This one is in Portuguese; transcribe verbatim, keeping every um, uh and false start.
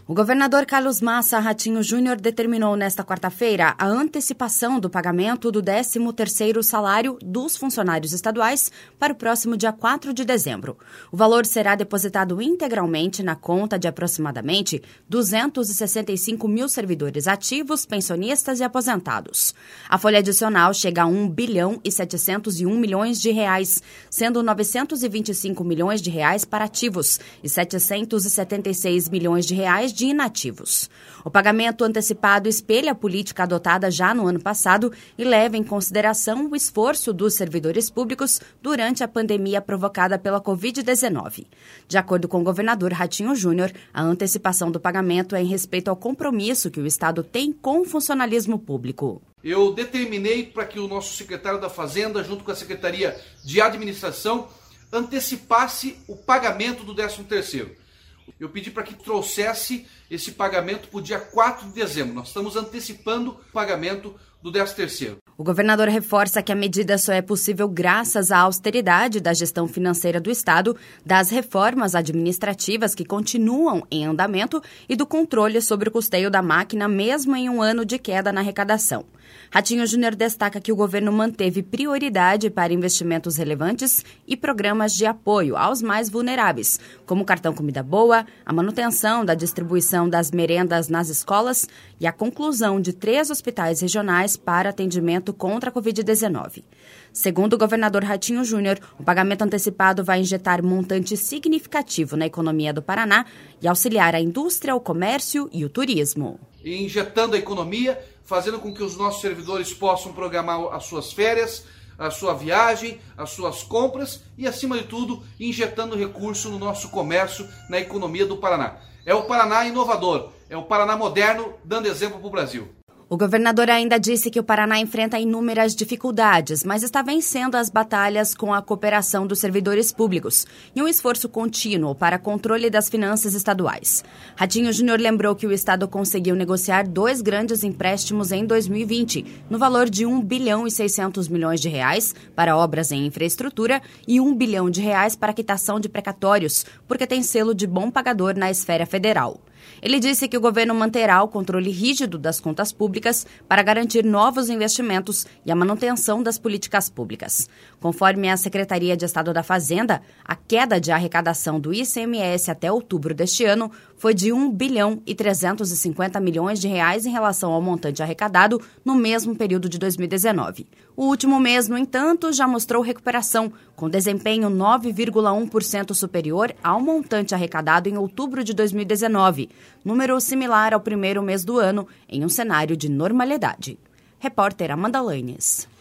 O governador Carlos Massa Ratinho Júnior determinou nesta quarta-feira a antecipação do pagamento do décimo terceiro salário dos funcionários estaduais para o próximo dia quatro de dezembro. O valor será depositado integralmente na conta de aproximadamente duzentos e sessenta e cinco mil servidores ativos, pensionistas e aposentados. A folha adicional chega a um bilhão e setecentos e um milhões de reais, sendo novecentos e vinte e cinco milhões de reais para ativos e setecentos e setenta e seis milhões de reais de inativos. O pagamento antecipado espelha a política adotada já no ano passado e leva em consideração o esforço dos servidores públicos durante a pandemia provocada pela covid dezenove. De acordo com o governador Ratinho Júnior, a antecipação do pagamento é em respeito ao compromisso que o Estado tem com o funcionalismo público. Eu determinei para que o nosso secretário da Fazenda, junto com a Secretaria de Administração, antecipasse o pagamento do décimo terceiro. Eu pedi para que trouxesse esse pagamento para o dia quatro de dezembro. Nós estamos antecipando o pagamento do décimo terceiro. O governador reforça que a medida só é possível graças à austeridade da gestão financeira do Estado, das reformas administrativas que continuam em andamento e do controle sobre o custeio da máquina, mesmo em um ano de queda na arrecadação. Ratinho Júnior destaca que o governo manteve prioridade para investimentos relevantes e programas de apoio aos mais vulneráveis, como o cartão Comida Boa, a manutenção da distribuição das merendas nas escolas e a conclusão de três hospitais regionais para atendimento contra a covid dezenove. Segundo o governador Ratinho Júnior, o pagamento antecipado vai injetar montante significativo na economia do Paraná e auxiliar a indústria, o comércio e o turismo. Injetando a economia, fazendo com que os nossos servidores possam programar as suas férias, a sua viagem, as suas compras e, acima de tudo, injetando recurso no nosso comércio, na economia do Paraná. É o Paraná inovador, é o Paraná moderno, dando exemplo para o Brasil. O governador ainda disse que o Paraná enfrenta inúmeras dificuldades, mas está vencendo as batalhas com a cooperação dos servidores públicos e um esforço contínuo para controle das finanças estaduais. Ratinho Júnior lembrou que o Estado conseguiu negociar dois grandes empréstimos em dois mil e vinte, no valor de um bilhão e seiscentos milhões de reais para obras em infraestrutura e um bilhão de reais para quitação de precatórios, porque tem selo de bom pagador na esfera federal. Ele disse que o governo manterá o controle rígido das contas públicas para garantir novos investimentos e a manutenção das políticas públicas. Conforme a Secretaria de Estado da Fazenda, a queda de arrecadação do I C M S até outubro deste ano foi de um bilhão e trezentos e cinquenta milhões de reais em relação ao montante arrecadado no mesmo período de dois mil e dezenove. O último mês, no entanto, já mostrou recuperação, com desempenho nove vírgula um por cento superior ao montante arrecadado em outubro de dois mil e dezenove, número similar ao primeiro mês do ano, em um cenário de normalidade. Repórter Amanda Lanes.